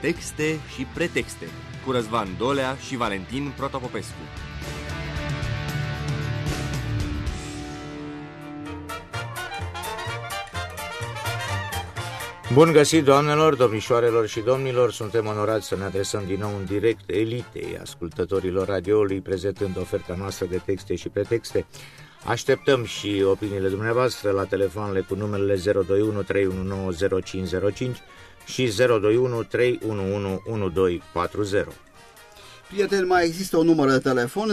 Texte și pretexte cu Răzvan Dolea și Valentin Protopopescu. Bun găsit, doamnelor, domnișoarelor și domnilor! Suntem onorați să ne adresăm din nou în direct elitei ascultătorilor radioului, prezentând oferta noastră de texte și pretexte. Așteptăm și opiniile dumneavoastră la telefoanele cu numerele 021 319 0505 și 021 311 1240. Prieteni, mai există un număr de telefon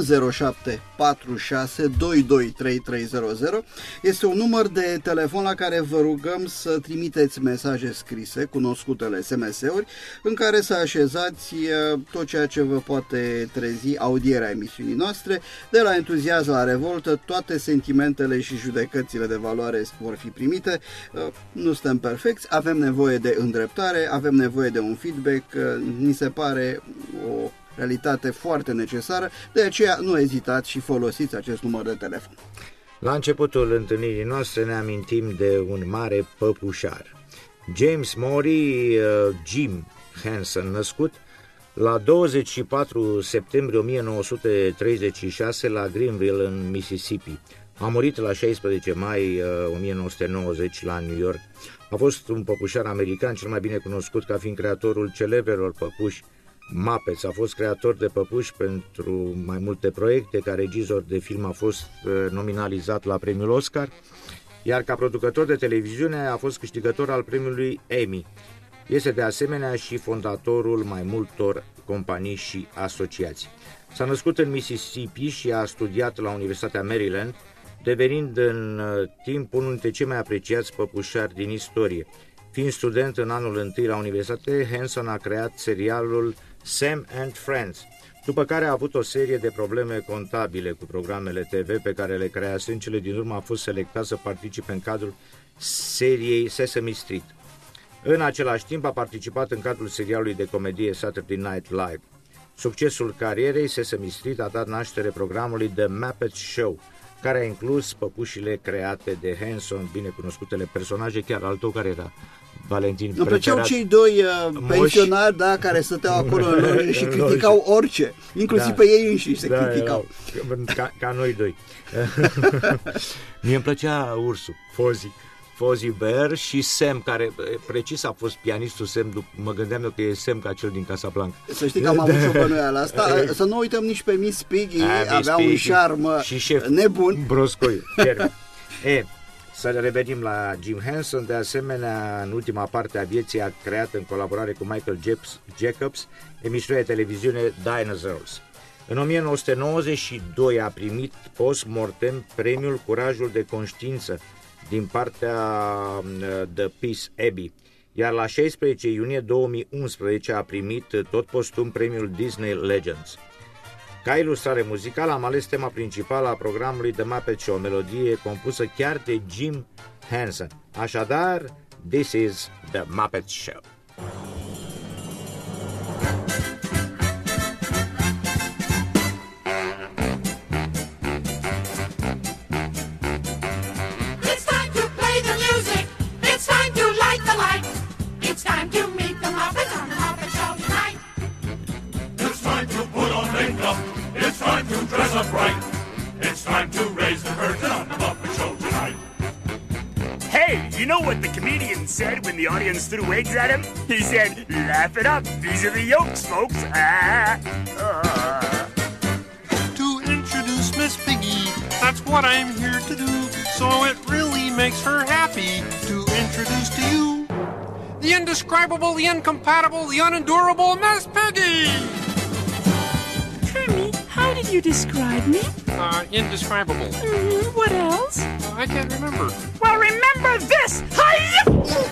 0746 223300. Este un număr de telefon la care vă rugăm să trimiteți mesaje scrise, cunoscutele SMS-uri, în care să așezați tot ceea ce vă poate trezi audierea emisiunii noastre. De la entuziasm la revoltă, toate sentimentele și judecățile de valoare vor fi primite. Nu suntem perfecți, avem nevoie de îndreptare, avem nevoie de un feedback, ni se pare o realitate foarte necesară, de aceea nu ezitați și folosiți acest număr de telefon. La începutul întâlnirii noastre ne amintim de un mare păpușar. James Maury, Jim Henson, născut la 24 septembrie 1936 la Greenville, în Mississippi. A murit la 16 mai 1990 la New York. A fost un păpușar american, cel mai bine cunoscut ca fiind creatorul celebrelor păpuși Muppets. A fost creator de păpuși pentru mai multe proiecte, ca regizor de film a fost nominalizat la premiul Oscar, iar ca producător de televiziune a fost câștigător al premiului Emmy. Este de asemenea și fondatorul mai multor companii și asociații. S-a născut în Mississippi și a studiat la Universitatea Maryland, devenind în timp unul dintre cei mai apreciați păpușari din istorie. Fiind student în anul întâi la universitate, Henson a creat serialul Sam and Friends, după care a avut o serie de probleme contabile cu programele TV pe care le crease. În cele din urmă a fost selectat să participe în cadrul seriei Sesame Street. În același timp a participat în cadrul serialului de comedie Saturday Night Live. Succesul carierei Sesame Street a dat naștere programului The Muppet Show, care a inclus păpușile create de Henson, binecunoscutele personaje, chiar al tău care era Valentin. Îmi plăceau cei doi pensionari, da, care stăteau acolo în loge și criticau orice, inclusiv pe ei înșiși se criticau. Ca noi doi. Mie îmi plăcea ursul, Fozzie Bear, și Sam, care precis a fost pianistul Sam, mă gândeam eu că e Sam ca cel din Casablanca. Să știi că am avut și o bănuială asta. Să nu uităm nici pe Miss Piggy, avea un șarm nebun. Broscoi. Să revenim la Jim Henson. De asemenea, în ultima parte a vieții a creat în colaborare cu Michael Jacobs emisiunea de televiziune Dinosaurs. În 1992 a primit post-mortem premiul Curajul de Conștiință din partea The Peace Abbey, iar la 16 iunie 2011 a primit tot postum premiul Disney Legends. Ca ilustrare muzicală am ales tema principală a programului The Muppet Show, melodie compusă chiar de Jim Henson. Așadar, this is The Muppet Show. Dress up right. It's time to raise the curtain on the Muppet Show tonight. Hey, you know what the comedian said when the audience threw eggs at him? He said, laugh it up. These are the yolks, folks. To introduce Miss Piggy, that's what I'm here to do. So it really makes her happy to introduce to you the indescribable, the incompatible, the unendurable Miss Piggy. How did you describe me? Indescribable. What else? I can't remember. Well, remember this! Hi-ya!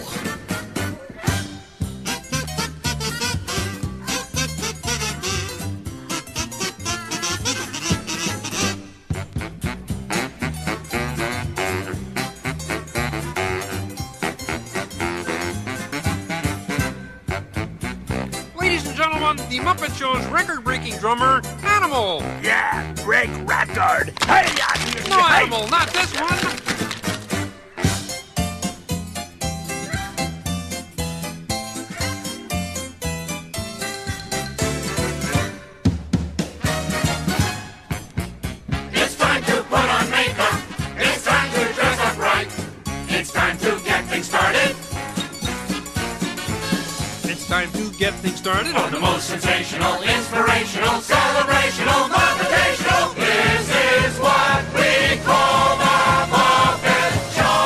Ladies and gentlemen, the Muppet Show's record-breaking drummer, Animal. Yeah, break record. Hey, no, Animal, not this one. time to get things started on the most sensational, inspirational, celebrational, motivational. This is what we call the Muppet Show.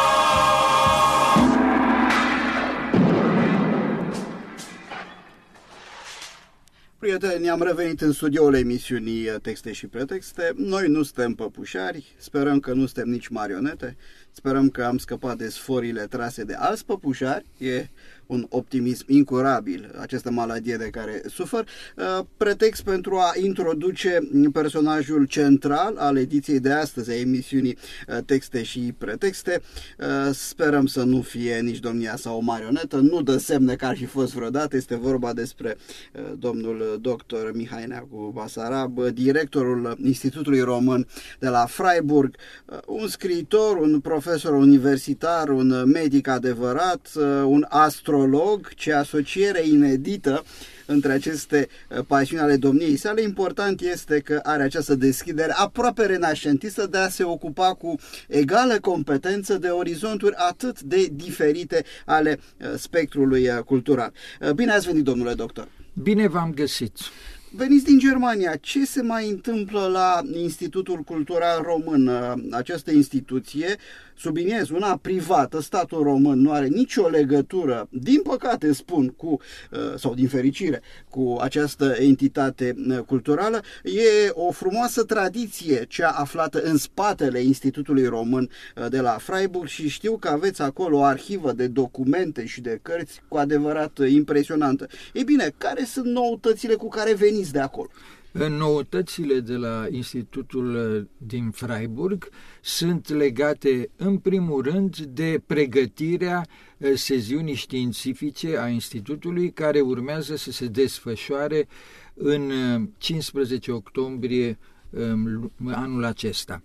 Prieteni, am revenit în studioul emisiunii Texte și Pretexte. Noi nu suntem păpușari, sperăm că nu suntem nici marionete, sperăm că am scăpat de sforile trase de alți păpușari. E un optimism incurabil această maladie de care sufer. Pretext pentru a introduce personajul central al ediției de astăzi a emisiunii Texte și Pretexte. Sperăm să nu fie nici domnia sa o marionetă, nu dă semne că ar fi fost vreodată. Este vorba despre domnul dr. Mihai Neagu Basarab, directorul Institutului Român de la Freiburg, un scriitor, un profesor universitar, un medic adevărat, un astrolog. Ce asociere inedită între aceste pasiuni ale domniei sale. Important este că are această deschidere aproape renascentistă de a se ocupa cu egală competență de orizonturi atât de diferite ale spectrului cultural. Bine ați venit, domnule doctor! Bine v-am găsit! Veniți din Germania. Ce se mai întâmplă la Institutul Cultural Român? Această instituție, subliniez, una privată, statul român nu are nicio legătură, din păcate spun, cu, sau din fericire, cu această entitate culturală. E o frumoasă tradiție cea aflată în spatele Institutului Român de la Freiburg și știu că aveți acolo o arhivă de documente și de cărți cu adevărat impresionantă. Ei bine, care sunt noutățile cu care veniți de acolo? Noutățile de la Institutul din Freiburg sunt legate în primul rând de pregătirea seziunii științifice a Institutului, care urmează să se desfășoare în 15 octombrie anul acesta.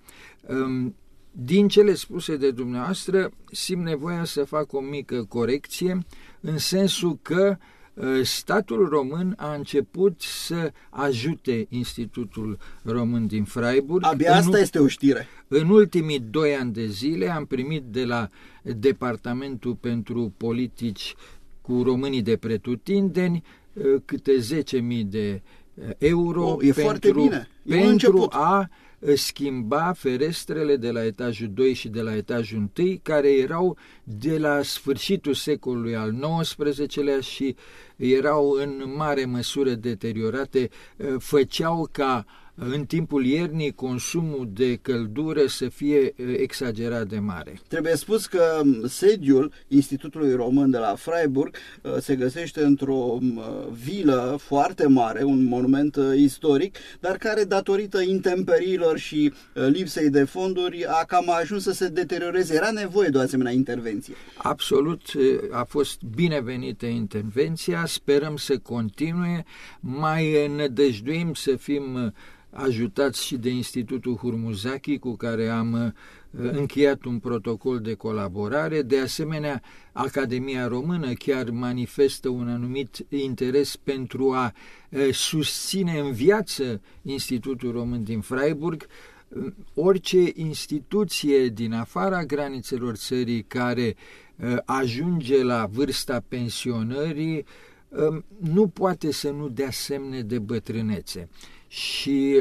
Din cele spuse de dumneavoastră, simt nevoia să fac o mică corecție, în sensul că statul român a început să ajute Institutul Român din Freiburg. Abia asta este o știre. În ultimii 2 ani de zile am primit de la Departamentul pentru Politici cu Românii de Pretutindeni câte 10.000 de euro pentru a schimba ferestrele de la etajul 2 și de la etajul 1, care erau de la sfârșitul secolului al XIX-lea și erau în mare măsură deteriorate, făceau ca în timpul iernii consumul de căldură să fie exagerat de mare. Trebuie spus că sediul Institutului Român de la Freiburg se găsește într-o vilă foarte mare, un monument istoric, dar care, datorită intemperiilor și lipsei de fonduri, a cam ajuns să se deterioreze. Era nevoie de o asemenea intervenție. Absolut, a fost binevenită intervenția, sperăm să continue, mai nădăjduim să fim ajutați și de Institutul Hurmuzaki, cu care am încheiat un protocol de colaborare. De asemenea, Academia Română chiar manifestă un anumit interes pentru a susține în viață Institutul Român din Freiburg. Orice instituție din afara granițelor țării care ajunge la vârsta pensionării nu poate să nu dea semne de bătrânețe. Și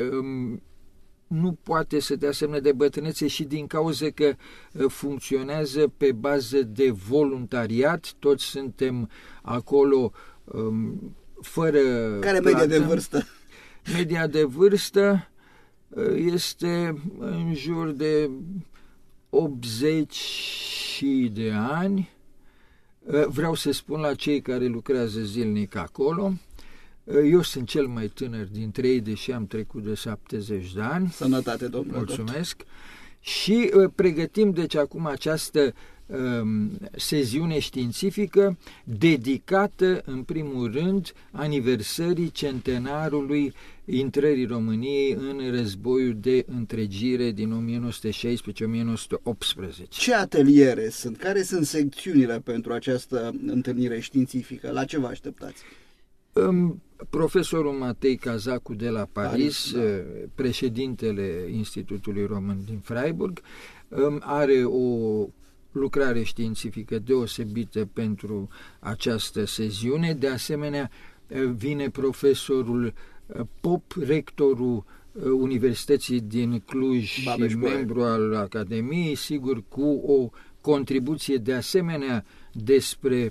nu poate să dea semne de bătrânețe și din cauza că funcționează pe bază de voluntariat. Toți suntem acolo fără Care plată. Media de vârstă? Media de vârstă este în jur de 80 de ani. Vreau să spun la cei care lucrează zilnic acolo. Eu sunt cel mai tânăr dintre ei, deși am trecut de 70 de ani. Sănătate, domnule. Mulțumesc. Și pregătim, deci, acum această seziune științifică dedicată, în primul rând, aniversării centenarului intrării României în războiul de întregire din 1916-1918. Ce ateliere sunt? Care sunt secțiunile pentru această întâlnire științifică? La ce vă așteptați? Profesorul Matei Cazacu de la Paris, președintele Institutului Român din Freiburg, are o lucrare științifică deosebită pentru această seziune. De asemenea, vine profesorul Pop, rectorul Universității din Cluj și membru al Academiei, sigur cu o contribuție de asemenea despre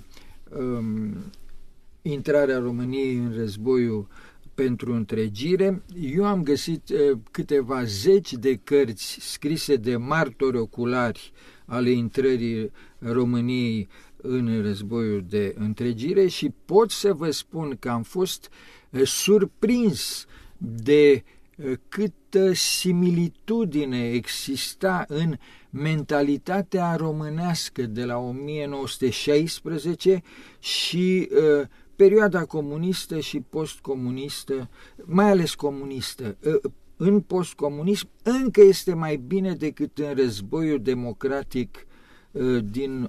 intrarea României în războiul pentru întregire. Eu am găsit câteva zeci de cărți scrise de martori oculari ale intrării României în războiul de întregire și pot să vă spun că am fost surprins de câtă similitudine exista în mentalitatea românească de la 1916 și perioada comunistă și postcomunistă, mai ales comunistă. În postcomunism încă este mai bine decât în războiul democratic din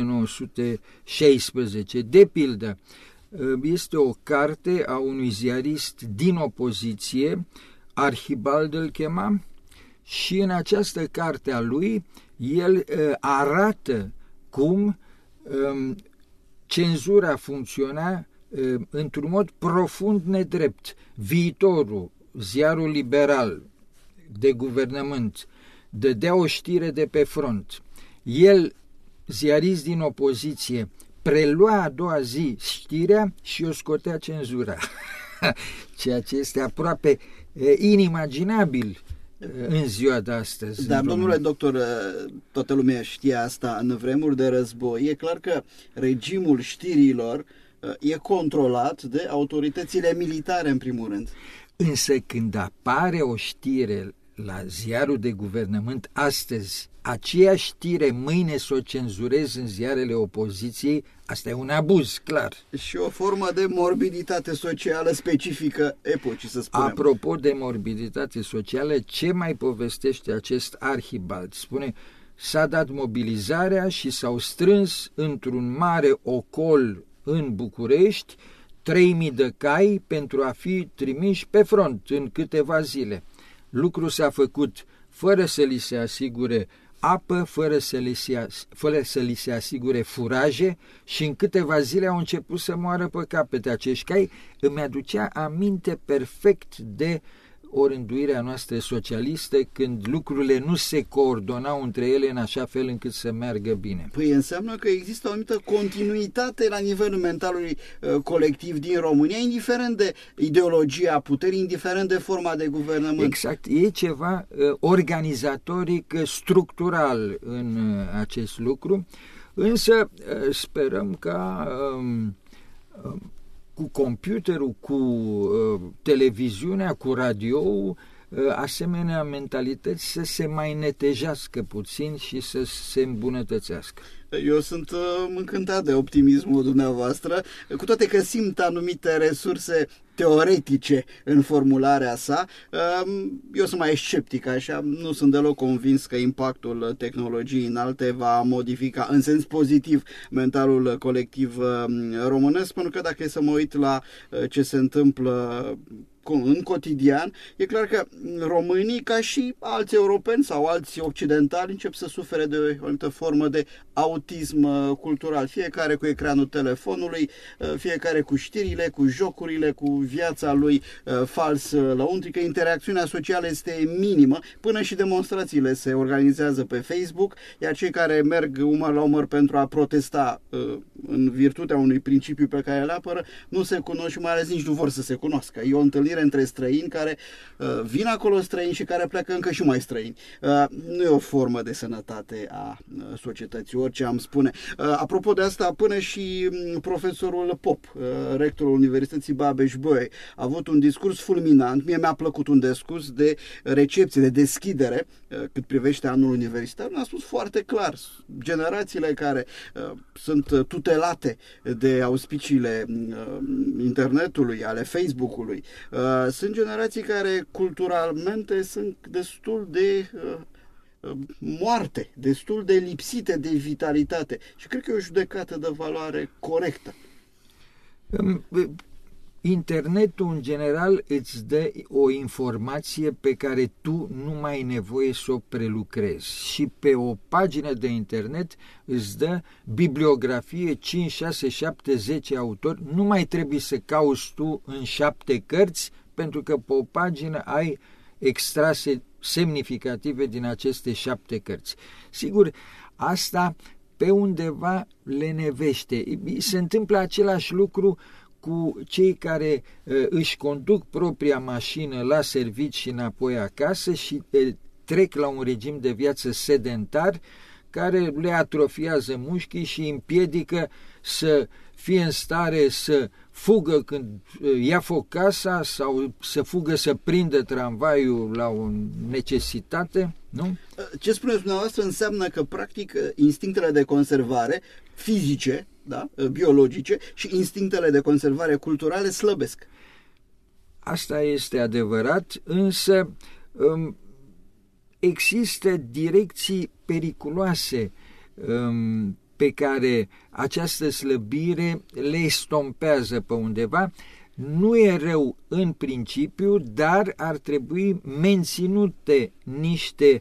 1916. De pildă, este o carte a unui ziarist din opoziție, Archibald îl chema, și în această carte a lui el arată cum cenzura funcționa într-un mod profund nedrept. Viitorul, ziarul liberal de guvernământ, dădea o știre de pe front. El, ziarist din opoziție, prelua a doua zi știrea și o scotea cenzura. Ceea ce este aproape inimaginabil în ziua de astăzi. Dar, domnule doctor, toată lumea știe asta în vremuri de război. E clar că regimul știrilor e controlat de autoritățile militare, în primul rând. Însă când apare o știre la ziarul de guvernământ astăzi, aceeași știre mâine să o cenzurezi în ziarele opoziției, asta e un abuz, clar. Și o formă de morbiditate socială specifică epocii, să spunem. Apropo de morbiditate socială, ce mai povestește acest Archibald? Spune, s-a dat mobilizarea și s-au strâns într-un mare ocol în București 3.000 de cai pentru a fi trimiși pe front în câteva zile. Lucrul s-a făcut fără să li se asigure apă, fără să li se asigure furaje și în câteva zile au început să moară pe capete acești cai. Îmi aducea aminte perfect de o rânduire a noastră socialistă când lucrurile nu se coordonau între ele în așa fel încât să meargă bine. Păi înseamnă că există o anumită continuitate la nivelul mentalului colectiv din România, indiferent de ideologia puterii, indiferent de forma de guvernământ. Exact, e ceva organizatoric, structural în acest lucru, însă sperăm ca cu computerul, cu televiziunea, cu radio, asemenea mentalități să se mai netejească puțin și să se îmbunătățească. Eu sunt încântat de optimismul dumneavoastră, cu toate că simt anumite resurse teoretice în formularea sa. Eu sunt mai sceptic, așa, nu sunt deloc convins că impactul tehnologiei înalte va modifica în sens pozitiv mentalul colectiv românesc, pentru că dacă e să mă uit la ce se întâmplă în cotidian, e clar că românii, ca și alți europeni sau alți occidentali, încep să sufere de o anumită formă de autism cultural. Fiecare cu ecranul telefonului, fiecare cu știrile, cu jocurile, cu viața lui fals lăuntrică. Interacțiunea socială este minimă, până și demonstrațiile se organizează pe Facebook, iar cei care merg umăr la umăr pentru a protesta în virtutea unui principiu pe care îl apără, nu se cunosc și mai ales nici nu vor să se cunoască. E o întâlnire între străini care vin acolo străini și care pleacă încă și mai străini. Nu e o formă de sănătate a societății, orice am spune. Apropo de asta, până și profesorul Pop, rectorul Universității Babeș-Bolyai, a avut un discurs fulminant. Mie mi-a plăcut un discurs de recepție, de deschidere cât privește anul universitar. Ne-a spus foarte clar, generațiile care sunt tutelate de auspiciile internetului, ale Facebook-ului, sunt generații care culturalmente sunt destul de moarte, destul de lipsite de vitalitate și cred că e o judecată de valoare corectă. internetul în general îți dă o informație pe care tu nu mai ai nevoie să o prelucrezi și pe o pagină de internet îți dă bibliografie 5, 6, 7, 10 autori, nu mai trebuie să cauți tu în 7 cărți pentru că pe o pagină ai extrase semnificative din aceste 7 cărți. Sigur, asta pe undeva lenevește. Se întâmplă același lucru cu cei care își conduc propria mașină la serviciu și înapoi acasă și trec la un regim de viață sedentar care le atrofiază mușchii și îi împiedică să fie în stare să fugă când ia foc casa sau să fugă să prindă tramvaiul la o necesitate, nu? Ce spuneți dumneavoastră înseamnă că, practic, instinctele de conservare fizice, da, biologice și instinctele de conservare culturale slăbesc. Asta este adevărat, însă există direcții periculoase pe care această slăbire le estompează pe undeva. Nu e rău în principiu, dar ar trebui menținute niște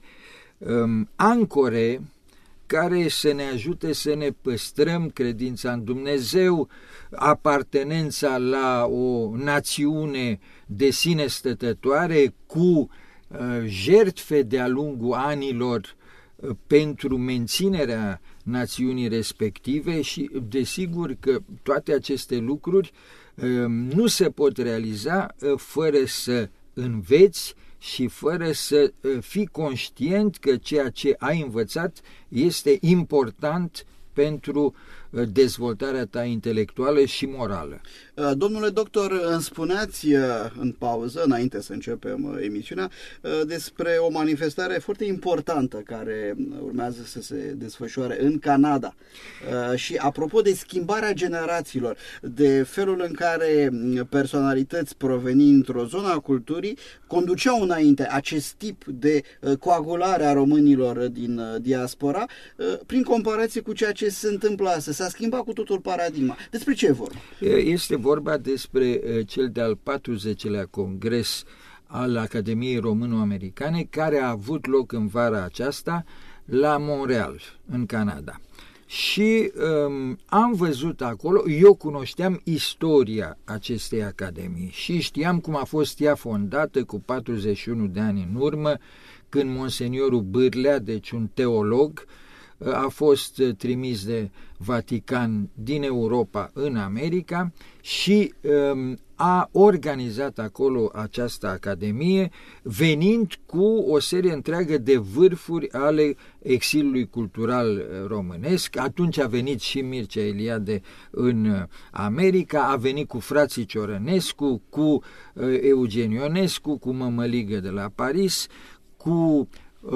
ancore care să ne ajute să ne păstrăm credința în Dumnezeu, apartenența la o națiune de sine stătătoare cu jertfe de-a lungul anilor pentru menținerea națiunii respective și desigur că toate aceste lucruri nu se pot realiza fără să înveți și fără să fii conștient că ceea ce ai învățat este important pentru dezvoltarea ta intelectuală și morală. Domnule doctor, îmi spuneați în pauză, înainte să începem emisiunea, despre o manifestare foarte importantă care urmează să se desfășoare în Canada. Și apropo de schimbarea generațiilor, de felul în care personalități provenind într-o zonă a culturii conduceau înainte acest tip de coagulare a românilor din diaspora, prin comparație cu ceea ce se întâmplă astăzi. S-a schimbat cu totul paradigma. Despre ce e vorba? Este vorba despre cel de-al 40-lea congres al Academiei Româno-Americane, care a avut loc în vara aceasta la Montreal, în Canada. Și am văzut acolo, eu cunoșteam istoria acestei academii și știam cum a fost ea fondată cu 41 de ani în urmă, când monseniorul Bârlea, deci un teolog, a fost trimis de Vatican din Europa în America și a organizat acolo această academie, venind cu o serie întreagă de vârfuri ale exilului cultural românesc. Atunci a venit și Mircea Eliade în America, a venit cu frații Ciorănescu, cu Eugen Ionescu, cu Mămăligă de la Paris, cu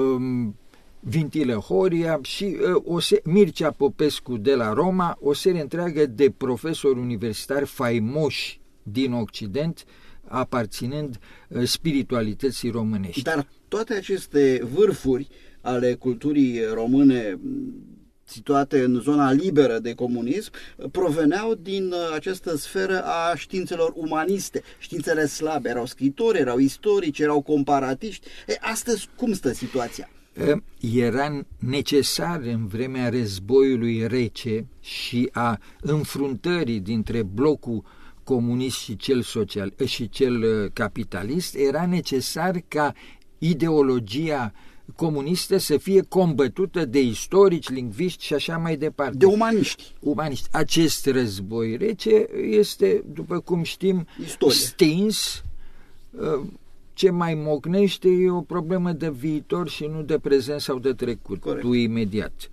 Vintilă Horia și Mircea Popescu de la Roma, o serie întreagă de profesori universitari faimoși din Occident, aparținând spiritualității românești. Dar toate aceste vârfuri ale culturii române situate în zona liberă de comunism, proveneau din această sferă a științelor umaniste, științele slabe. Erau scritori, erau istorici, erau comparatiști. Astăzi cum stă situația? Era necesar în vremea războiului rece și a înfruntării dintre blocul comunist și cel social și cel capitalist, era necesar ca ideologia comunistă să fie combătută de istorici, lingviști și așa mai departe. De umaniști. Acest război rece este, după cum știm, stins. Ce mai mocnește e o problemă de viitor și nu de prezent sau de trecut. Corect. Tu imediat.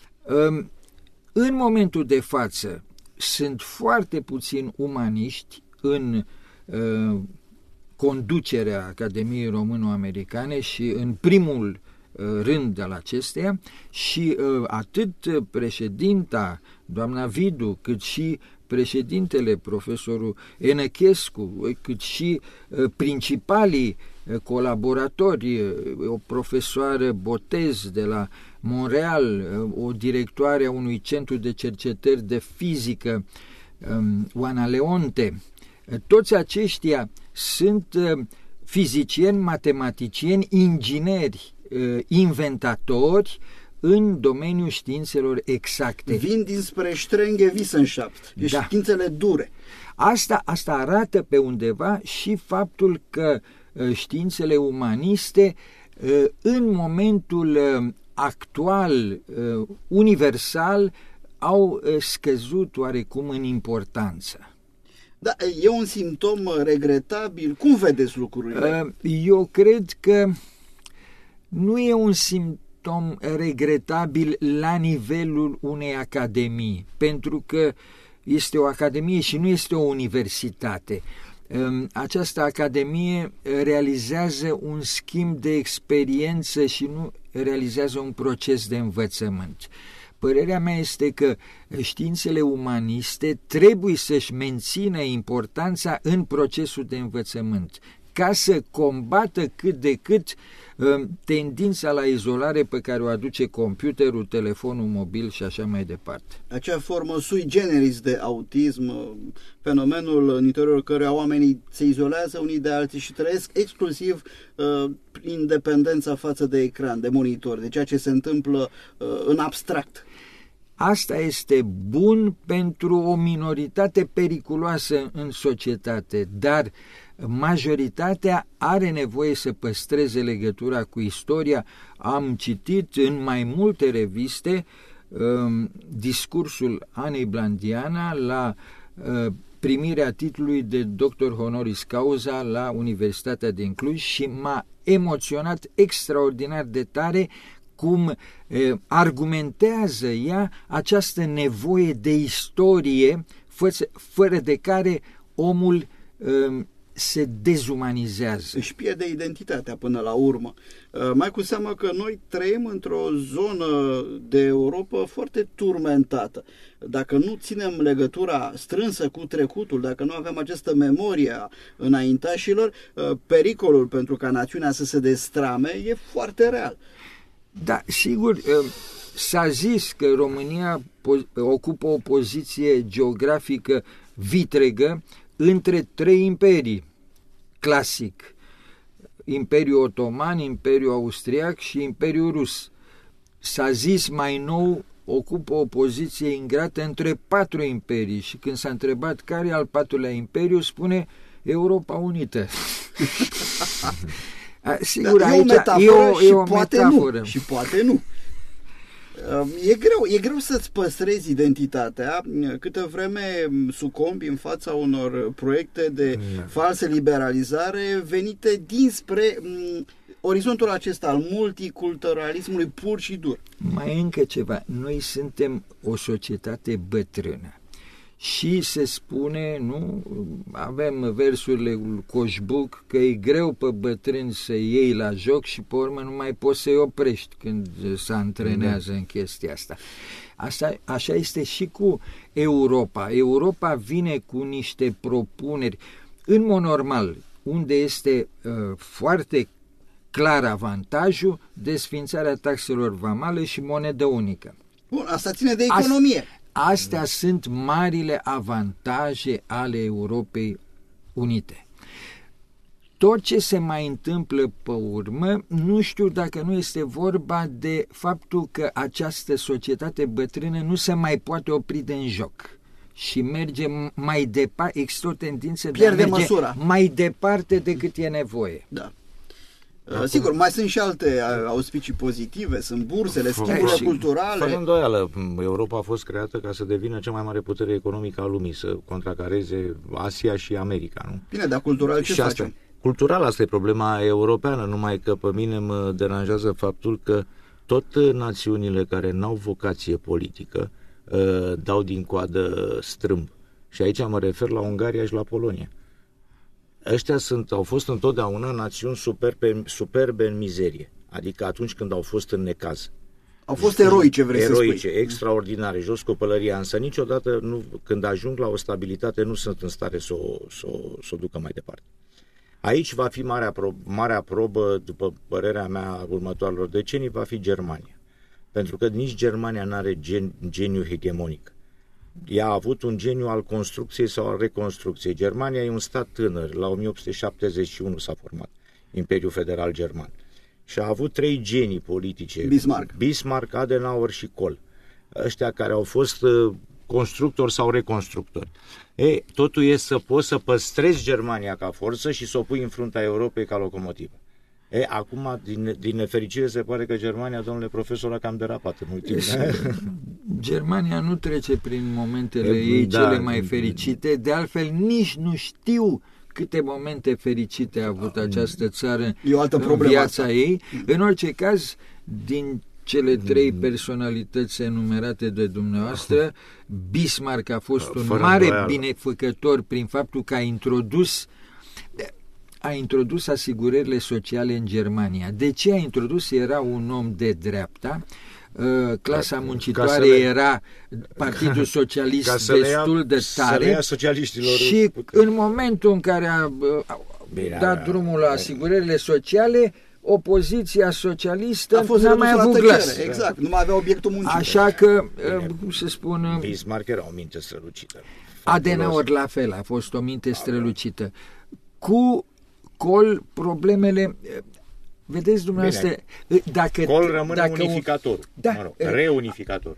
În momentul de față sunt foarte puțini umaniști în conducerea Academiei Româno-Americane și în primul rând al acesteia și atât președinta, doamna Vidu, cât și președintele, profesorul Enăchescu, cât și principalii colaboratori, o profesoară Botez de la Montreal, o directoare a unui centru de cercetări de fizică, Oana Leonte, Toți aceștia sunt fizicieni, matematicieni, ingineri, inventatori în domeniul științelor exacte. Vin dinspre strenge Wissenschaft, științele dure. Asta arată pe undeva și faptul că științele umaniste în momentul actual, universal, au scăzut oarecum în importanță. Da, e un simptom regretabil. Cum vedeți lucrurile? Eu cred că nu e un simptom regretabil la nivelul unei academii, pentru că este o academie și nu este o universitate. Această academie realizează un schimb de experiență și nu realizează un proces de învățământ. Părerea mea este că științele umaniste trebuie să-și mențină importanța în procesul de învățământ, ca să combată cât de cât tendința la izolare pe care o aduce computerul, telefonul mobil și așa mai departe. Acea formă sui generis de autism, fenomenul în interiorul căruia oamenii se izolează unii de alții și trăiesc exclusiv prin dependența față de ecran, de monitor, de ceea ce se întâmplă în abstract. Asta este bun pentru o minoritate periculoasă în societate, dar majoritatea are nevoie să păstreze legătura cu istoria. Am citit în mai multe reviste discursul Anei Blandiana la primirea titlului de doctor honoris causa la Universitatea din Cluj și m-a emoționat extraordinar de tare cum argumentează ea această nevoie de istorie fără de care omul se dezumanizează. Își pierde identitatea până la urmă. Mai cu seamă că noi trăim într-o zonă de Europa foarte turmentată. Dacă nu ținem legătura strânsă cu trecutul, dacă nu avem această memorie a înaintașilor, pericolul pentru ca națiunea să se destrame e foarte real. Da, sigur, s-a zis că România ocupă o poziție geografică vitregă între trei imperii, clasic, Imperiul Otoman, Imperiul Austriac și Imperiul Rus. S-a zis mai nou, ocupă o poziție ingrată între 4 imperii și când s-a întrebat care e al 4-lea imperiu, spune Europa Unită. Sigur, da, aici e o metaforă. Și poate nu. E greu să-ți păstrezi identitatea câtă vreme sucombi în fața unor proiecte de falsă liberalizare venite dinspre orizontul acesta al multiculturalismului pur și dur. Mai încă ceva. Noi suntem o societate bătrână. Și se spune, nu, avem versurile lui Coșbuc, că e greu pe bătrâni să iei la joc și pe urmă nu mai poți să-i oprești când se antrenează în chestia asta. Așa este și cu Europa. Europa vine cu niște propuneri, în mod normal, unde este foarte clar avantajul, desfințarea taxelor vamale și monedă unică. Bun, asta ține de economie. Astea sunt marile avantaje ale Europei Unite. Tot ce se mai întâmplă pe urmă, nu știu dacă nu este vorba de faptul că această societate bătrână nu se mai poate opri din joc și merge mai departe, există o tendință de a merge mai departe decât e nevoie. Da. Sigur, mai sunt și alte auspicii pozitive, sunt bursele, schimburile culturale. Fără îndoială, Europa a fost creată ca să devină cea mai mare putere economică a lumii, să contracareze Asia și America, nu? Bine, dar cultural ce facem? Cultural, asta e problema europeană, numai că pe mine mă deranjează faptul că tot națiunile care n-au vocație politică dau din coadă strâmb. Și aici mă refer la Ungaria și la Polonia. Ăștia au fost întotdeauna națiuni superbe în mizerie, adică atunci când au fost în necaz. Au fost eroice, vrei să spui. Eroice, extraordinare, jos cu pălăria, însă niciodată, când ajung la o stabilitate, nu sunt în stare să o ducă mai departe. Aici va fi marea probă, după părerea mea, următoarelor decenii, va fi Germania. Pentru că nici Germania nu are geniu hegemonic. ea a avut un geniu al construcției sau al reconstrucției. Germania e un stat tânăr, la 1871 s-a format Imperiul Federal German. Și a avut 3 genii politice. Bismarck, Adenauer și Kohl. Ăștia care au fost constructori sau reconstructori. Totul e să poți să păstrezi Germania ca forță și să o pui în fruntea Europei ca locomotivă. Acum, din nefericire, se pare că Germania, domnule profesor, a cam derapat în ultimul. Germania nu trece prin momentele ei cele mai fericite, de altfel nici nu știu câte momente fericite a avut această țară în viața ei. În orice caz, din cele 3 personalități enumerate de dumneavoastră, Bismarck a fost un mare binefăcător prin faptul că a introdus asigurările sociale în Germania. De ce a introdus? Era un om de dreapta, clasa muncitoare era Partidul Socialist destul de tare și în momentul în care a dat drumul la asigurările sociale, opoziția socialistă n-a mai avut glas. Exact, nu mai avea obiectul muncii. Așa că, cum se spune... Bismarck era o minte strălucită. Adenauer la fel, a fost o minte strălucită. Cu Kohl, problemele... Vedeți dumneavoastră... Kohl rămâne unificator. Reunificator.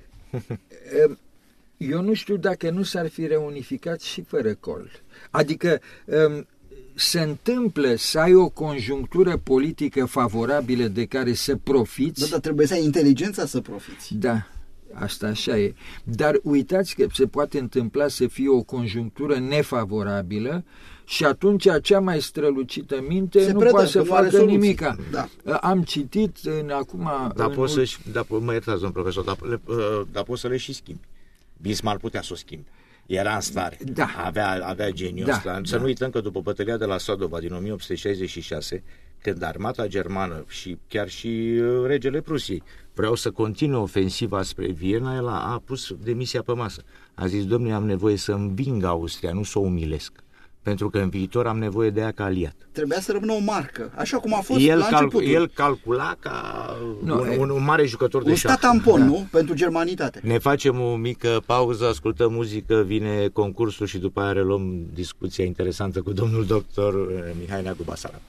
Eu nu știu dacă nu s-ar fi reunificat și fără Kohl. Adică... se întâmplă să ai o conjunctură politică favorabilă de care să profiți. Dar trebuie să ai inteligența să profiți. Da, asta așa e. Dar uitați că se poate întâmpla să fie o conjunctură nefavorabilă și atunci cea mai strălucită minte nu poate să facă nimica. Da. Am citit acum... Mă iertați, domn profesor, dar poți să le și schimbi. Bismarck putea să o schimbi. Era în stare, avea geniul ăsta. Să nu uităm că după bătălia de la Sadova din 1866, când armata germană și chiar și regele Prusiei vreau să continue ofensiva spre Viena, el a pus demisia pe masă. A zis, domnule, am nevoie să înving Austria, nu să o umilesc, pentru că în viitor am nevoie de ea ca aliat. Trebuia să rămână o marcă, așa cum a fost la începutul. El calcula ca un mare jucător de șah. Un stat tampon, nu? Pentru germanitate. Ne facem o mică pauză, ascultăm muzică, vine concursul și după aia reluăm discuția interesantă cu domnul doctor Mihai Neagu Basarab.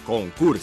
Concurs.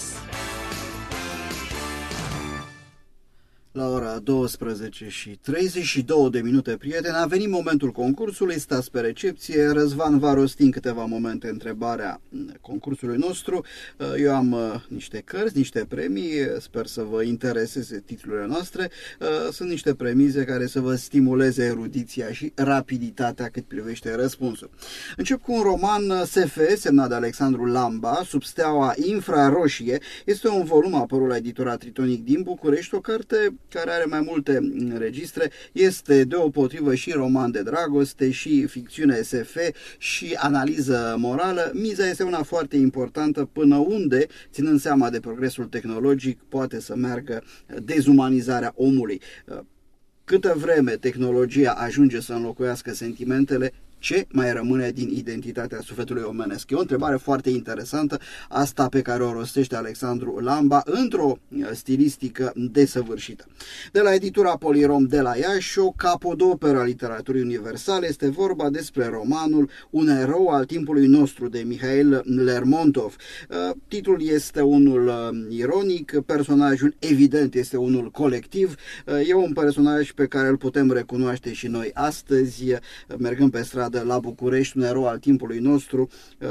La ora 12 și 32 de minute, prieteni, a venit momentul concursului, stați pe recepție, Răzvan va rosti în câteva momente întrebarea concursului nostru. Eu am niște cărți, niște premii, sper să vă intereseze titlurile noastre. Sunt niște premize care să vă stimuleze erudiția și rapiditatea cât privește răspunsul. Încep cu un roman SF semnat de Alexandru Lamba, Sub steaua infraroșie. Este un volum apărut la editura Tritonic din București, o carte care are mai multe registre, este deopotrivă și roman de dragoste, și ficțiune SF, și analiză morală. Miza este una foarte importantă, până unde, ținând seama de progresul tehnologic, poate să meargă dezumanizarea omului. Câtă vreme tehnologia ajunge să înlocuiască sentimentele, ce mai rămâne din identitatea sufletului omenesc? E o întrebare foarte interesantă, asta pe care o rostește Alexandru Lamba într-o stilistică desăvârșită. De la editura Polirom de la Iași, o capodoperă a literaturii universale, este vorba despre romanul Un erou al timpului nostru de Mihail Lermontov. Titlul este unul ironic, personajul evident este unul colectiv, e un personaj pe care îl putem recunoaște și noi astăzi, mergând pe stradă la București, un erou al timpului nostru,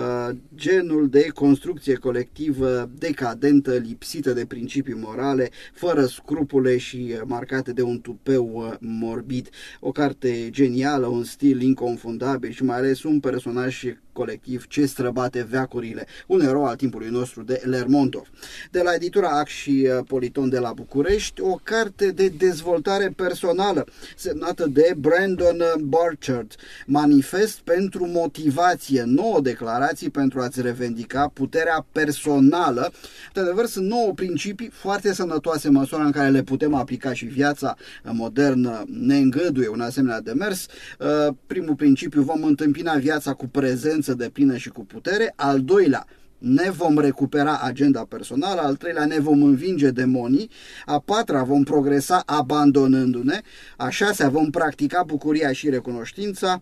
genul de construcție colectivă decadentă, lipsită de principii morale, fără scrupule și marcate de un tupeu morbid. O carte genială, un stil inconfundabil și mai ales un personaj colectiv ce străbate veacurile. Un erou al timpului nostru de Lermontov. De la editura Ac și Politon de la București, o carte de dezvoltare personală semnată de Brandon Burchard. Manifest pentru motivație, 9 declarații pentru a-ți revendica puterea personală. De adevăr, sunt 9 principii foarte sănătoase în măsura în care le putem aplica și viața modernă ne îngăduie un asemenea demers. Primul principiu: vom întâmpina viața cu prezență deplină și cu putere. Al doilea: ne vom recupera agenda personală. Al treilea: ne vom învinge demonii. A patra: vom progresa abandonându-ne. A șasea: vom practica bucuria și recunoștința.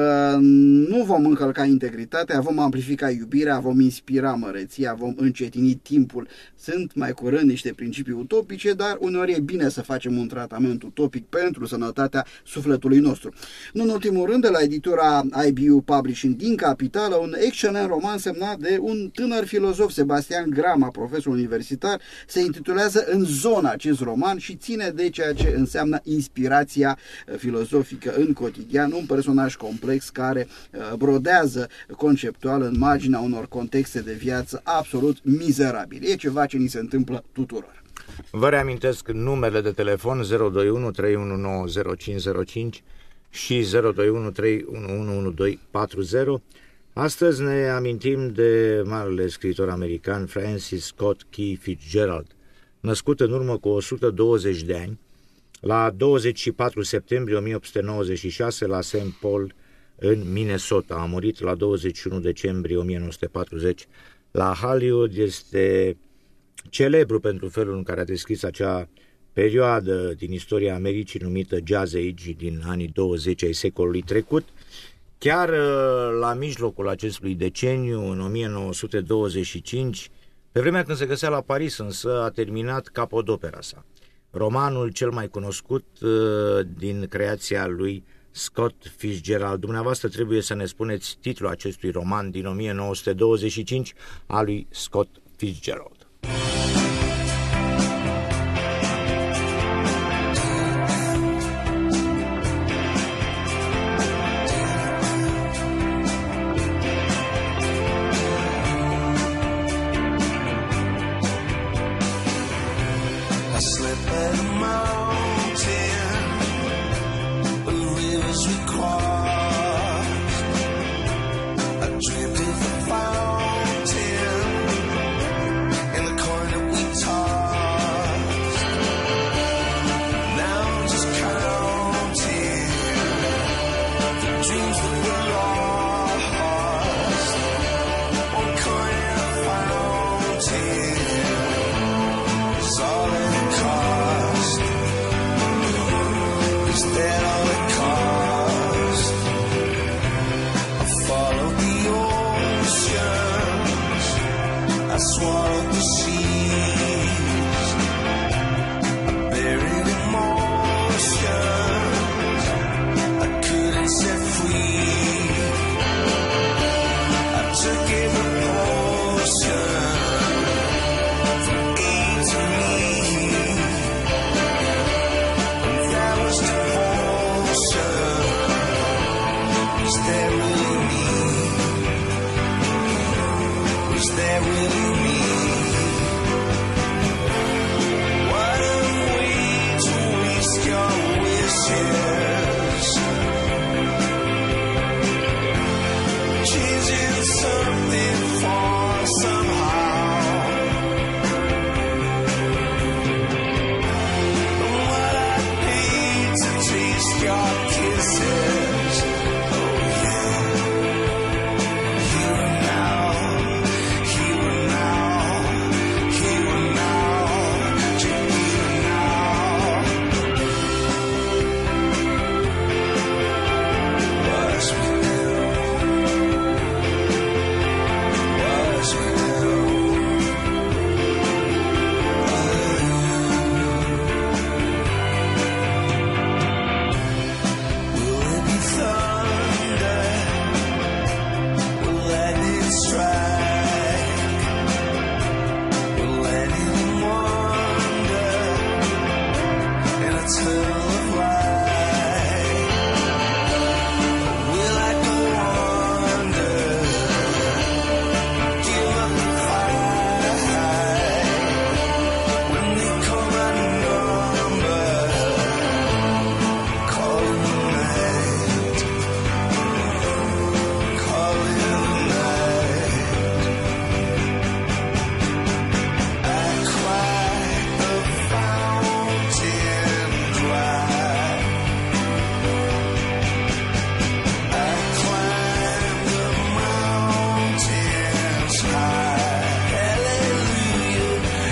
Nu vom încălca integritatea, vom amplifica iubirea, vom inspira măreția, vom încetini timpul. Sunt mai curând niște principii utopice, dar uneori e bine să facem un tratament utopic pentru sănătatea sufletului nostru. Nu în ultimul rând, de la editura IBU Publishing din Capitală, un excelent roman semnat de un tânăr filozof, Sebastian Grama, profesor universitar. Se intitulează În zonă acest roman și ține de ceea ce înseamnă inspirația filozofică în cotidian, un personaj complex care brodează conceptual în marginea unor contexte de viață absolut mizerabile. E ceva ce ni se întâmplă tuturor. Vă reamintesc numerele de telefon 021 319 0505 și 021 311 1240. Astăzi ne amintim de marele scriitor american Francis Scott Key Fitzgerald, născut în urmă cu 120 de ani, la 24 septembrie 1896 la St. Paul, în Minnesota. A murit la 21 decembrie 1940 la Hollywood. Este celebru pentru felul în care a descris acea perioadă din istoria Americii numită Jazz Age, din anii 20 ai secolului trecut. Chiar la mijlocul acestui deceniu, în 1925, pe vremea când se găsea la Paris, însă, a terminat capodopera sa, romanul cel mai cunoscut din creația lui Scott Fitzgerald. Dumneavoastră trebuie să ne spuneți titlul acestui roman din 1925 al lui Scott Fitzgerald. I swallowed the there really me? Was there really me? What a way to waste your wishes, changing something for somehow. What I paid to taste your kisses. Oh yeah. Here and now, here and now, here and now, here and now. Was with you, was with you. Will it be thunder? Will lightning strike? Will anyone wonder in a tunnel of light? Will I go under? Give up the fight when they call my number, calling the night, calling the night. I cried the fountain dry. I climbed the mountains high. Hallelujah,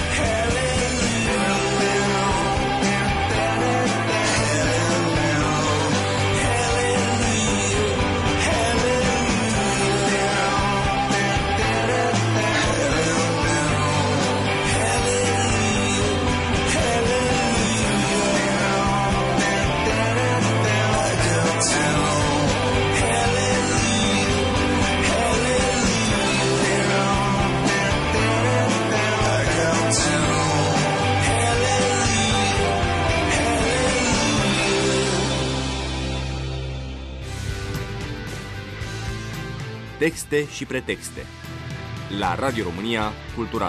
Texte și pretexte la Radio România Cultural.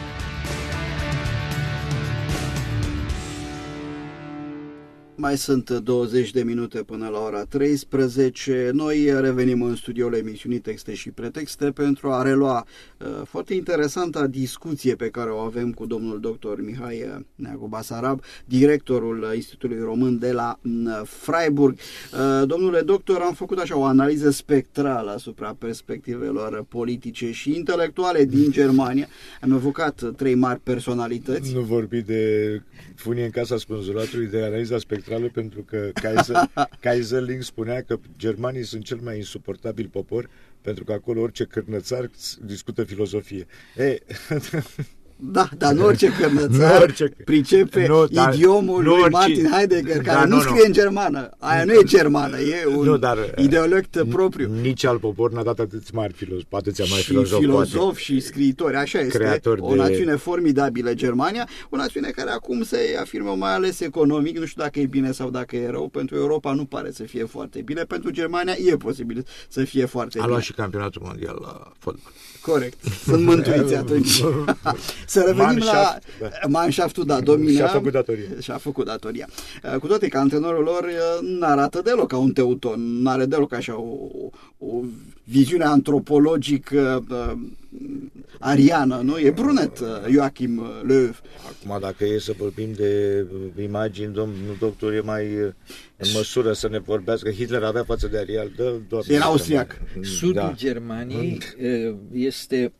Mai sunt 20 de minute până la ora 13. Noi revenim în studioul emisiunii Texte și Pretexte pentru a relua foarte interesanta discuție pe care o avem cu domnul dr. Mihai Neagu Basarab, directorul Institutului Român de la Freiburg. Domnule doctor, am făcut așa o analiză spectrală asupra perspectivelor politice și intelectuale din Germania. Am evocat 3 mari personalități. Nu vorbi de funie în casa spânzuratului, de analiza spectrală, pentru că Kaiserling spunea că germanii sunt cel mai insuportabil popor, pentru că acolo orice cârnățar discută filozofie. Da, dar nu orice cărnățar pricepe idiomul lui Martin Heidegger, care nu scrie în germană. Aia nu e germană, e un ideolect propriu. Nici alt popor n-a dat atâția mari filozofi și scriitori. Așa este, o națiune formidabilă Germania, o națiune care acum se afirmă mai ales economic, nu știu dacă e bine sau dacă e rău. Pentru Europa nu pare să fie foarte bine, pentru Germania e posibil să fie foarte bine. A luat și campionatul mondial la fotbal. Corect, sunt mântuiți atunci. Să revenim la Mannschaftul, da, domina. Și-a făcut datoria. Cu toate că antrenorul lor n-arată deloc ca un teuton, n-are deloc așa o viziune antropologică ariană, nu? E brunet, Joachim Löw. Acum, dacă e să vorbim de imagini, domnul doctor e mai în măsură să ne vorbească. Hitler avea față de arial. Era austriac. Sudul Germaniei este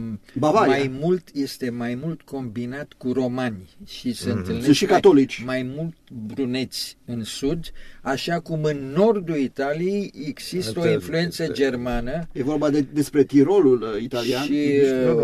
mai mult combinat cu romani și se întâlnesc și catolici. Mai mult bruneți în sud, așa cum în nordul Italiei există o influență germană. E vorba despre Tirolul italian și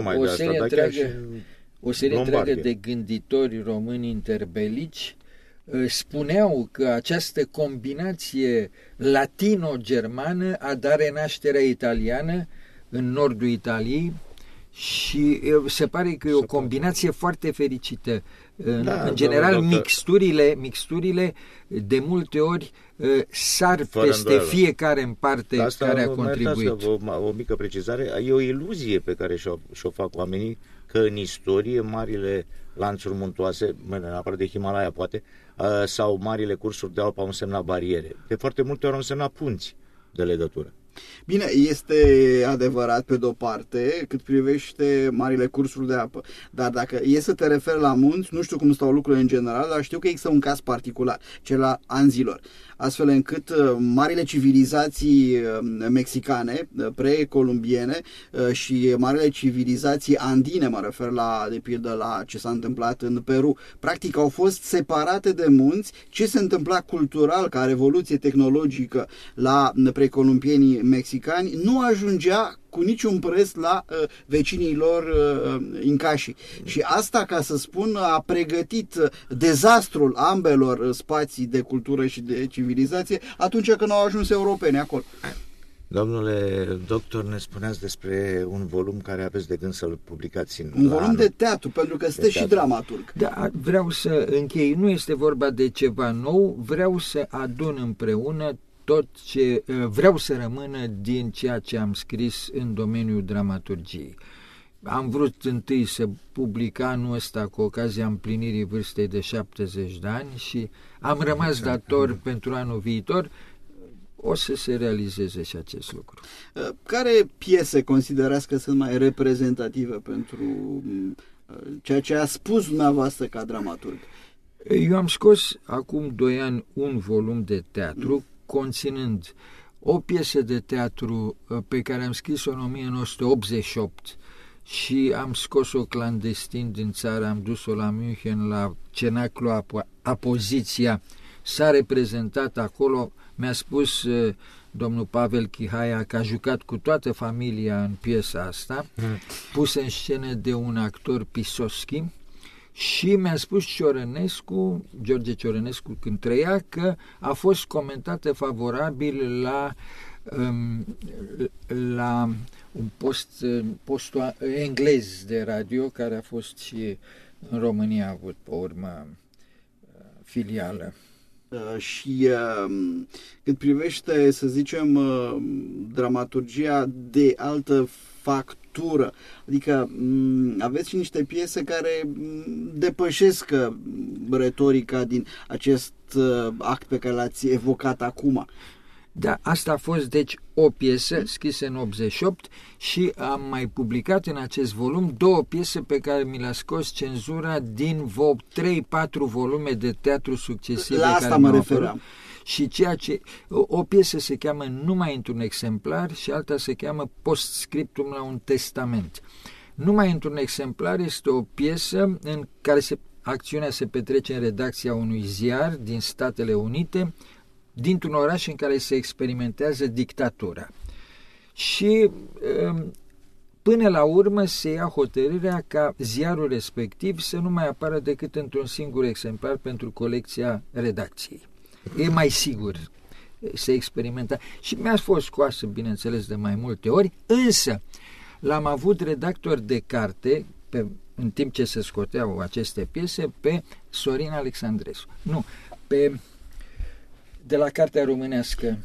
o serie întreagă de gânditori români interbelici spuneau că această combinație latino-germană a dat renașterea italiană în nordul Italiei Și se pare că e o combinație foarte fericită. Da, în general, domnul mixturile de multe ori sar Fără peste îndoială. fiecare în parte Asta, care a mă contribuit. iertați, o mică precizare, e o iluzie pe care și-o fac oamenii că în istorie marile lanțuri muntoase, neapărat de Himalaya poate, sau marile cursuri de Alpi au însemnat bariere. De foarte multe ori au însemnat punți de legătură. Bine, este adevărat pe de-o parte cât privește marile cursuri de apă, dar dacă e să te referi la munți, nu știu cum stau lucrurile în general, dar știu că există un caz particular, cel al Anzilor, astfel încât marile civilizații mexicane, precolumbiene și marile civilizații andine, mă refer la, de pildă, la ce s-a întâmplat în Peru, practic au fost separate de munți. Ce se întâmpla cultural ca revoluție tehnologică la precolumbienii mexicani nu ajungea cu niciun preț la vecinii lor incași. Și asta, ca să spun, a pregătit dezastrul ambelor spații de cultură și de civilizație atunci când au ajuns europeni acolo. Domnule doctor, ne spuneați despre un volum care aveți de gând să-l publicați Un volum de teatru, pentru că sunteți și dramaturg. Da, vreau să închei. Nu este vorba de ceva nou, vreau să adun împreună tot ce vreau să rămână din ceea ce am scris în domeniul dramaturgiei. Am vrut întâi să public anul ăsta cu ocazia împlinirii vârstei de 70 de ani și am rămas dator pentru anul viitor. O să se realizeze și acest lucru. Care piese considerați că sunt mai reprezentative pentru ceea ce a spus dumneavoastră ca dramaturg? Eu am scos acum 2 ani un volum de teatru conținând o piesă de teatru pe care am scris-o în 1988 și am scos-o clandestin din țară, am dus-o la München, la Cenaclu Apoziția, s-a reprezentat acolo, mi-a spus domnul Pavel Chihaia că a jucat cu toată familia în piesa asta, pusă în scenă de un actor Pisoschi, și mi-a spus George Ciorănescu, când trăia, că a fost comentată favorabil la un postul englez de radio, care a fost și în România, a avut pe urmă filială. Și cât privește, să zicem, dramaturgia de altă factură, adică aveți și niște piese care depășesc retorica din acest act pe care l-ați evocat acum. Da, asta a fost deci o piesă scrisă în 88 și am mai publicat în acest volum 2 piese pe care mi le-a scos cenzura din 3-4 volume de teatru succesive. La asta mă referam. Și o piesă se cheamă Numai într-un exemplar și alta se cheamă Postscriptum la un testament. Numai într-un exemplar este o piesă în care acțiunea se petrece în redacția unui ziar din Statele Unite, dintr-un oraș în care se experimentează dictatura. Și până la urmă se ia hotărârea ca ziarul respectiv să nu mai apară decât într-un singur exemplar pentru colecția redacției. E mai sigur, se experimenta. Și mi-a fost scoasă, bineînțeles, de mai multe ori, însă l-am avut redactor de carte, în timp ce se scoteau aceste piese, pe Sorin Alexandrescu. De la Cartea Românească,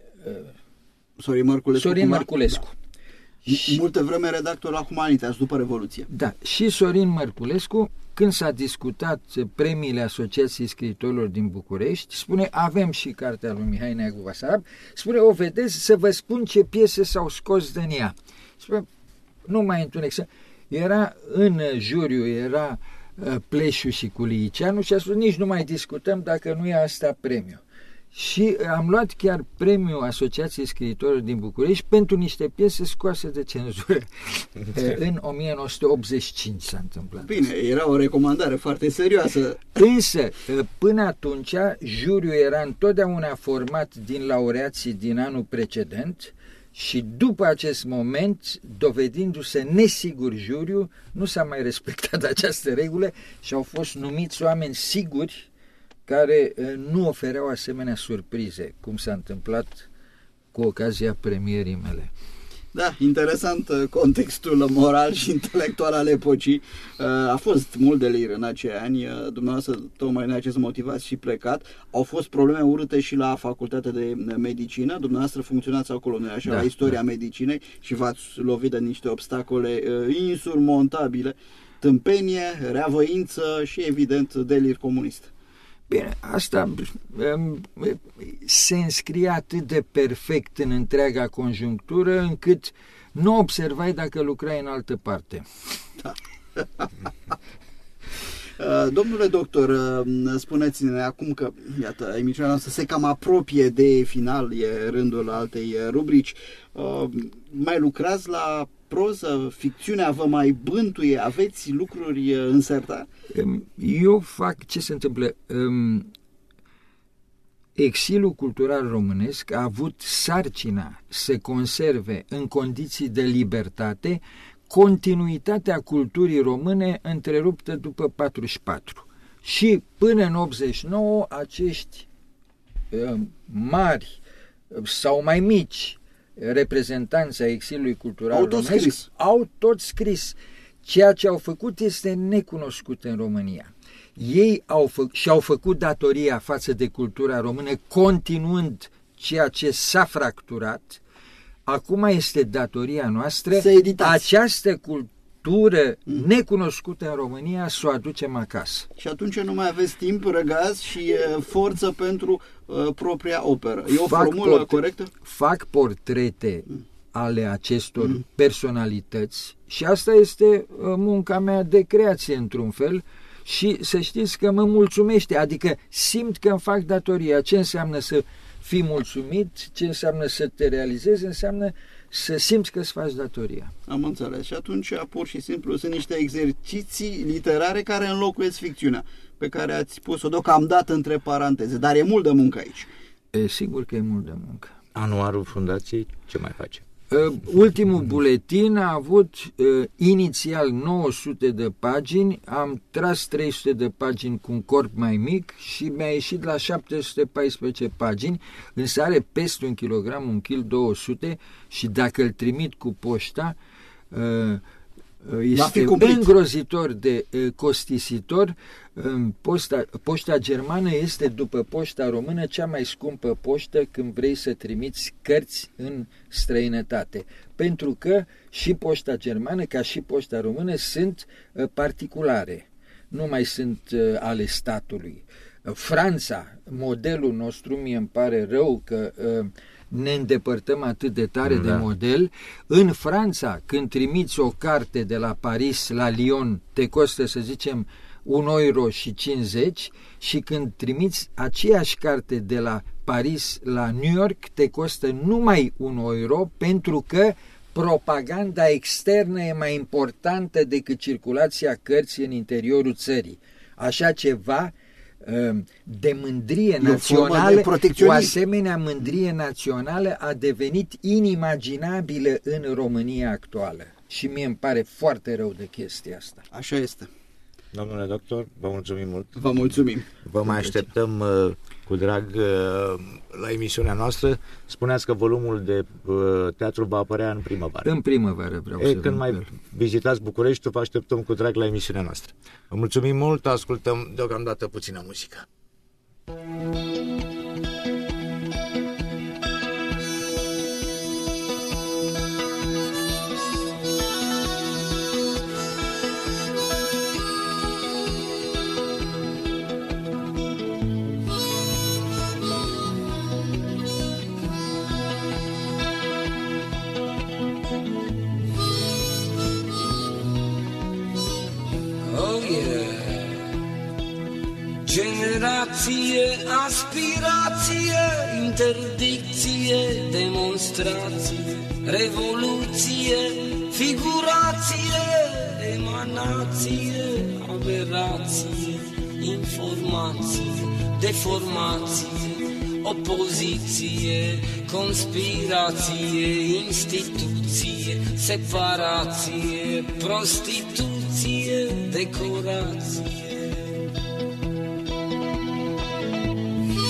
Sorin Mărculescu. Și multă vreme redactor la Humanitas după Revoluție. Da, și Sorin Mărculescu, când s-a discutat premiile Asociației Scriitorilor din București, spune, avem și cartea lui Mihai Neagu Vasarab, spune, o vedeți, să vă spun ce piese s-au scos din ea. Spune, nu mai întunec. Era în juriu, era Pleșu și Culiiceanu și a spus, nici nu mai discutăm dacă nu e asta premiu. Și am luat chiar premiul Asociației Scriitorilor din București pentru niște piese scoase de cenzură. În 1985 s-a întâmplat. Bine, era o recomandare foarte serioasă. Însă, până atunci, juriul era întotdeauna format din laureații din anul precedent și după acest moment, dovedindu-se nesigur juriul, nu s-a mai respectat această regulă și au fost numiți oameni siguri care nu ofereau asemenea surprize, cum s-a întâmplat cu ocazia premierii mele. Da, interesant contextul moral și intelectual al epocii. A fost mult delir în acei ani, dumneavoastră tocmai în acest motiv ați și plecat. Au fost probleme urâte și la facultatea de medicină, dumneavoastră funcționați acolo, nu-i așa, la istoria medicinei și v-ați lovit de niște obstacole insurmontabile, tâmpenie, reavoință și evident delir comunist. Bine, asta se înscrie atât de perfect în întreaga conjunctură încât nu observai dacă lucrai în altă parte. Da. Domnule doctor, spuneți-ne acum că, iată, emisiunea noastră se cam apropie de final, e rândul altei rubrici. Mai lucrați la proză? Ficțiunea vă mai bântuie? Aveți lucruri în sertar? Eu fac, ce se întâmplă? Exilul cultural românesc a avut sarcina să conserve în condiții de libertate continuitatea culturii române întreruptă după 44. Și până în 89 acești mari sau mai mici reprezentanți ai exilului cultural românesc au tot scris. Ceea ce au făcut este necunoscut în România. Ei și-au făcut datoria față de cultura română, continuând ceea ce s-a fracturat. Acum este datoria noastră această cultură necunoscută în România să o aducem acasă. Și atunci nu mai aveți timp, răgaz și forță pentru propria operă. E o formulă corectă? Fac portrete ale acestor personalități și asta este munca mea de creație într-un fel și să știți că mă mulțumește, adică simt că îmi fac datoria. Ce înseamnă să fii mulțumit, ce înseamnă să te realizezi, înseamnă să simți că îți faci datoria. Am înțeles. Și atunci, pur și simplu, sunt niște exerciții literare care înlocuiesc ficțiunea, pe care ați pus-o deocamdată între paranteze. Dar e mult de muncă aici. Sigur că e mult de muncă. Anuarul fundației, ce mai face? Ultimul buletin a avut inițial 900 de pagini, am tras 300 de pagini cu un corp mai mic și mi-a ieșit la 714 pagini, însă are peste 1 kilogram, 1 kg 200 și dacă îl trimit cu poșta este îngrozitor de costisitor. Poșta germană este, după poșta română, cea mai scumpă poștă când vrei să trimiți cărți în străinătate, pentru că și poșta germană ca și poșta română sunt particulare, nu mai sunt ale statului. Franța, modelul nostru, mie îmi pare rău că ne îndepărtăm atât de tare de model. În Franța, când trimiți o carte de la Paris la Lyon, te costă, să zicem, 1,50 € și când trimiți aceeași carte de la Paris la New York, te costă numai 1 € pentru că propaganda externă e mai importantă decât circulația cărții în interiorul țării. Așa ceva de mândrie națională, o asemenea mândrie națională a devenit inimaginabilă în România actuală. Și mie îmi pare foarte rău de chestia asta. Așa este. Domnule doctor, vă mulțumim mult. Vă mulțumim. Vă mai așteptăm cu drag la emisiunea noastră. Spuneați că volumul de teatru va apărea în primăvară. În primăvară vreau să când mai vizitați Bucureștiul, vă așteptăm cu drag la emisiunea noastră. Vă mulțumim mult, ascultăm deocamdată puțină muzică. Generație, aspirație, interdicție, demonstrație, revoluție, figurație, emanație, aberație, informație, deformație, opoziție, conspirație, instituție, separație, prostituție, decorație.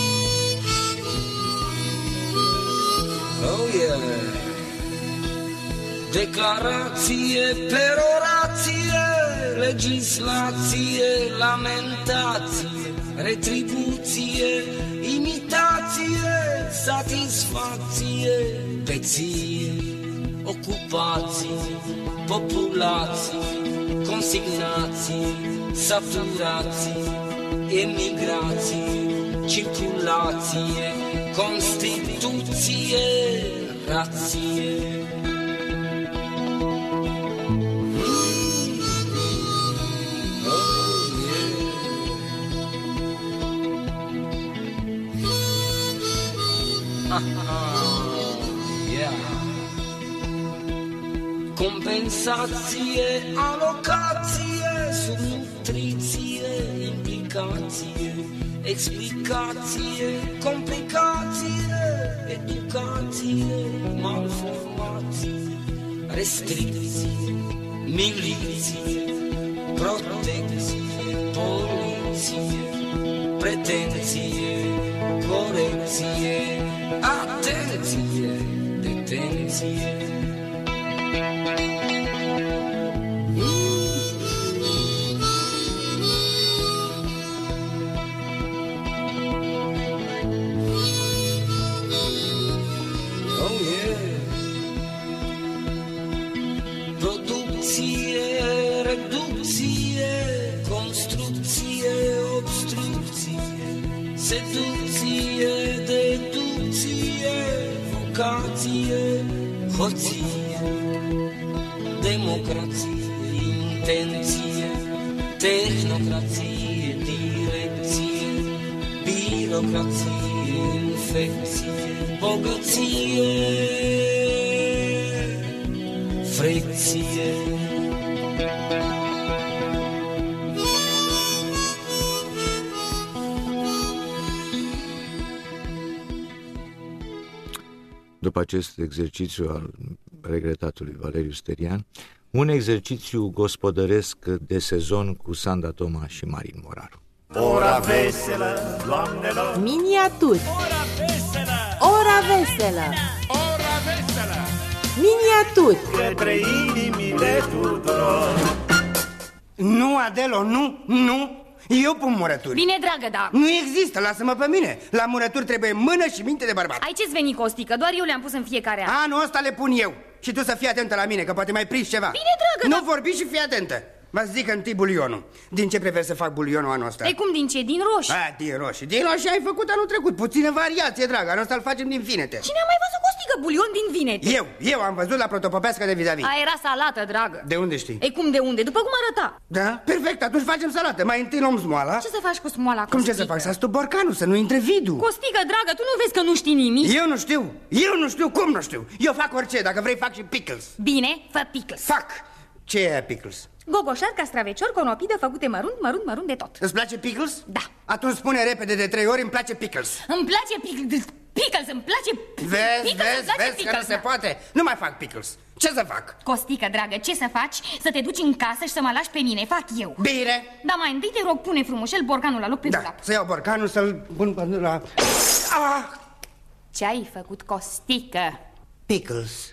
Oh yeah. declarație, perorație, legislație, lamentație, retribuție, imitație, satisfacție, beție, ocupație, populație, consignație, saturație, emigrație, circulație, constituție, rație. Compensație, alocație, subnutriție, implicație, explicație, complicație, educație, malformație, restricție, miliție, protecție, poliție, pretenție, corecție, atenție, detenție. Producție, reducție, construcție, obstrucție, seducție, deducție, vocație, hoție, democrație, intenție, tehnocrație, direcție, birocrație, infecție, bogăție, fricție. După acest exercițiu al regretatului Valeriu Sterian, un exercițiu gospodăresc de sezon cu Sanda Toma și Marin Moraru. Ora veselă, doamnelor! Miniaturi. Ora veselă! Ora veselă. Ora veselă! Miniaturi. Către inimile tuturor. Nu, Adelo, nu. Eu pun murături. Bine, dragă, da. Nu există, lasă-mă pe mine. La murături trebuie mână și minte de bărbat. Ai ce-ți veni, Costică? Doar eu le-am pus în fiecare an. Anul ăsta le pun eu. Și tu să fii atentă la mine, că poate mai prinzi ceva. Bine, dragă, Nu vorbi și fii atentă. Vă zic întâi bulionul. Din ce preferi să fac bulionul anul ăsta? E cum, din ce? Din roșii? Din roșii. Din roșii ai făcut anul trecut. Puțină variație, dragă. Anul ăsta îl facem din vinete. Cine a mai văzut, Costică, bulion din vinete? Eu am văzut la protopopească de vis-a-vis. Era salată, dragă. De unde știi? E cum de unde? După cum arăta. Da? Perfect, atunci facem salată. Mai întâi luăm smoala. Ce să faci cu smoala, Costică? Cum ce să fac? Să astup borcanul, să nu intre vidul. Costică, dragă, tu nu vezi că nu știi nimic? Eu nu știu, cum nu știu? Eu fac orice, dacă vrei fac și pickles. Bine, fă pickles. Fac. Ce e pickles? Gogoșar, castraveciori, conopidă făcute mărunt de tot. Îți place pickles? Da. Atunci spune repede de 3 ori, îmi place pickles. Îmi place pickles, îmi place Vezi că nu se poate? Nu mai fac pickles. Ce să fac? Costică, dragă, ce să faci? Să te duci în casă și să mă lași pe mine, fac eu. Bine. Dar mai întâi te rog, pune frumușel borcanul la loc pe dulap. Să iau borcanul, să-l pun la... Ce ai făcut, Costică? Pickles.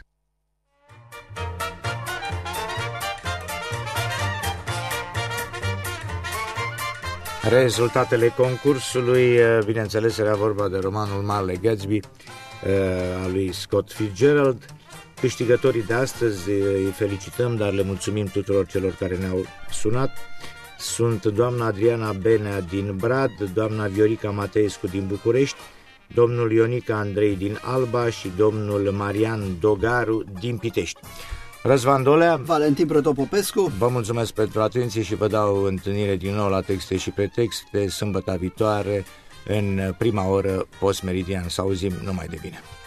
Rezultatele concursului, bineînțeles, era vorba de romanul Marley Gatsby al lui Scott Fitzgerald. Câștigătorii de astăzi îi felicităm, dar le mulțumim tuturor celor care ne-au sunat. Sunt doamna Adriana Benea din Brad, doamna Viorica Mateescu din București, domnul Ionica Andrei din Alba și domnul Marian Dogaru din Pitești. Răzvan Dolea, Valentin Protopopescu. Vă mulțumesc pentru atenție și vă dau întâlnire din nou la Texte și Pretexte sâmbătă viitoare în prima oră post-meridian. Să auzim numai de bine.